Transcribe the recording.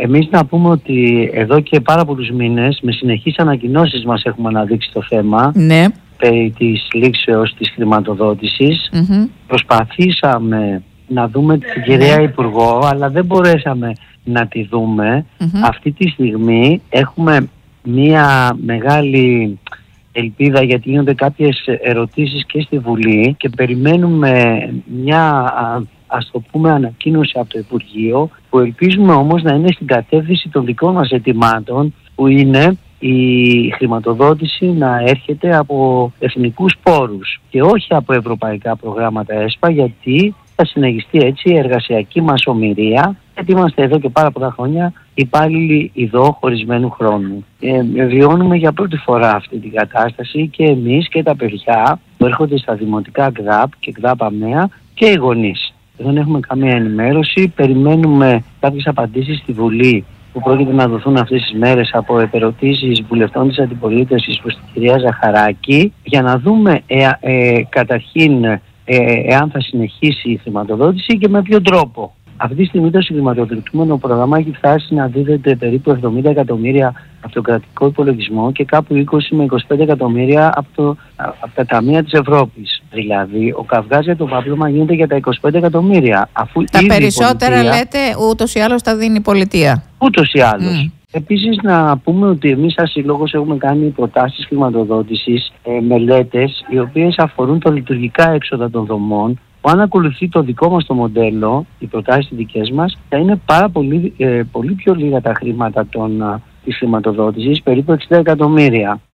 Εμείς να πούμε ότι εδώ και πάρα πολλούς μήνες με συνεχείς ανακοινώσεις μας έχουμε αναδείξει το θέμα. Ναι. Περί της λήξεως της χρηματοδότησης. Προσπαθήσαμε να δούμε την κυρία Υπουργό, αλλά δεν μπορέσαμε να τη δούμε. Αυτή τη στιγμή έχουμε μία μεγάλη ελπίδα, γιατί γίνονται κάποιες ερωτήσεις και στη Βουλή και περιμένουμε μια, ας το πούμε, ανακοίνωση από το Υπουργείο, που ελπίζουμε όμως να είναι στην κατεύθυνση των δικών μας αιτημάτων, που είναι η χρηματοδότηση να έρχεται από εθνικούς πόρους και όχι από ευρωπαϊκά προγράμματα ΕΣΠΑ, γιατί θα συνεχιστεί έτσι η εργασιακή μας ομηρία, γιατί είμαστε εδώ και πάρα πολλά χρόνια υπάλληλοι ειδώ χωρισμένου χρόνου. Βιώνουμε για πρώτη φορά αυτή την κατάσταση και εμείς και τα παιδιά που έρχονται στα δημοτικά ΚΔΑΠ και ΚΔΑΠ ΑΜΕΑ και οι γονείς. Δεν έχουμε καμία ενημέρωση, περιμένουμε κάποιες απαντήσεις στη Βουλή που πρόκειται να δοθούν αυτές τις μέρες από επερωτήσεις βουλευτών της αντιπολίτευσης προς την κυρία Ζαχαράκη, για να δούμε καταρχήν εάν θα συνεχίσει η χρηματοδότηση και με ποιο τρόπο. Αυτή τη στιγμή το συγχρηματοδοτούμενο πρόγραμμα έχει φτάσει να δίδεται περίπου 70 εκατομμύρια από τον κρατικό υπολογισμό και κάπου 20 με 25 εκατομμύρια από τα ταμεία της Ευρώπης. Δηλαδή, ο καυγάς για το πάπλωμα γίνεται για τα 25 εκατομμύρια. Αφού τα περισσότερα, λέτε, ούτως ή άλλως τα δίνει η πολιτεία. Ούτως ή άλλως. Επίσης, να πούμε ότι εμείς σαν Σύλλογος έχουμε κάνει προτάσεις χρηματοδότησης, μελέτες, οι οποίες αφορούν τα λειτουργικά έξοδα των δομών, που αν ακολουθεί το δικό μας το μοντέλο, οι προτάσεις οι δικές μας, θα είναι πάρα πολύ πιο λίγα τα χρήματα της χρηματοδότησης, περίπου 60 εκατομμύρια.